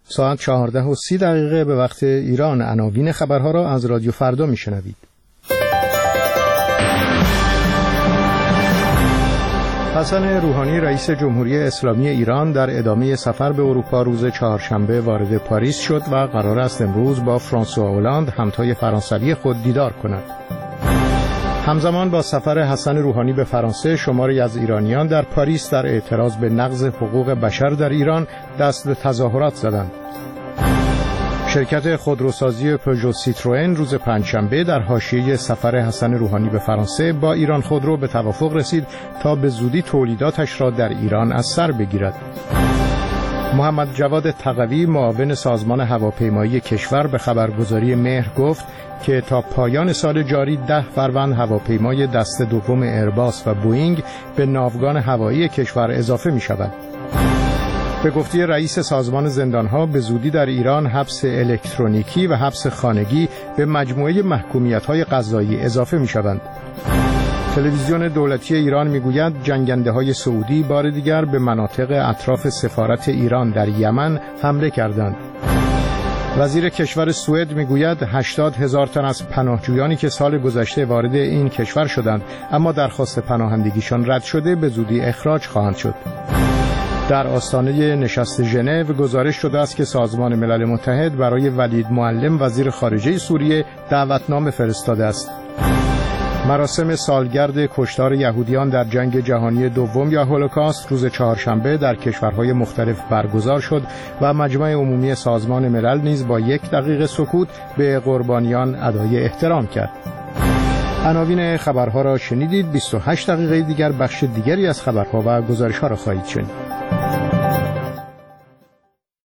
ساعت 14:30 به وقت ایران. عناوین خبرها را از رادیو فردا میشنوید. حسن روحانی رئیس جمهوری اسلامی ایران در ادامه سفر به اروپا روز چهارشنبه وارد پاریس شد و قرار است امروز با فرانسوا هولند همتای فرانسوی خود دیدار کند. همزمان با سفر حسن روحانی به فرانسه، شماری از ایرانیان در پاریس در اعتراض به نقض حقوق بشر در ایران دست به تظاهرات زدند. شرکت خودروسازی پژو سیتروئن روز پنجشنبه در حاشیه سفر حسن روحانی به فرانسه با ایران خودرو به توافق رسید تا به زودی تولیداتش را در ایران از سر بگیرد. محمد جواد تقوی معاون سازمان هواپیمایی کشور به خبرگزاری مهر گفت که تا پایان سال جاری 10 فروند هواپیمای دسته دوم ایرباس و بوئینگ به ناوگان هوایی کشور اضافه می شود. به گفته رئیس سازمان زندانها به زودی در ایران حبس الکترونیکی و حبس خانگی به مجموعه محکومیت‌های قضایی اضافه می‌شوند. تلویزیون دولتی ایران می‌گوید جنگنده‌های سعودی بار دیگر به مناطق اطراف سفارت ایران در یمن حمله کردند. وزیر کشور سوئد می‌گوید 80,000 تن از پناهجویانی که سال گذشته وارد این کشور شدند اما درخواست پناهندگیشان رد شده به زودی اخراج خواهند شد. در آستانه نشست ژنو گزارش شده است که سازمان ملل متحد برای ولید معلم وزیر خارجه سوریه دعوتنامه فرستاده است. مراسم سالگرد کشتار یهودیان در جنگ جهانی دوم یا هولوکاست روز چهارشنبه در کشورهای مختلف برگزار شد و مجمع عمومی سازمان ملل نیز با 1 دقیقه سکوت به قربانیان ادای احترام کرد. عناوین خبرها را شنیدید. 28 دقیقه دیگر بخش دیگری از خبرها و گزارش‌ها را خواهید شنید.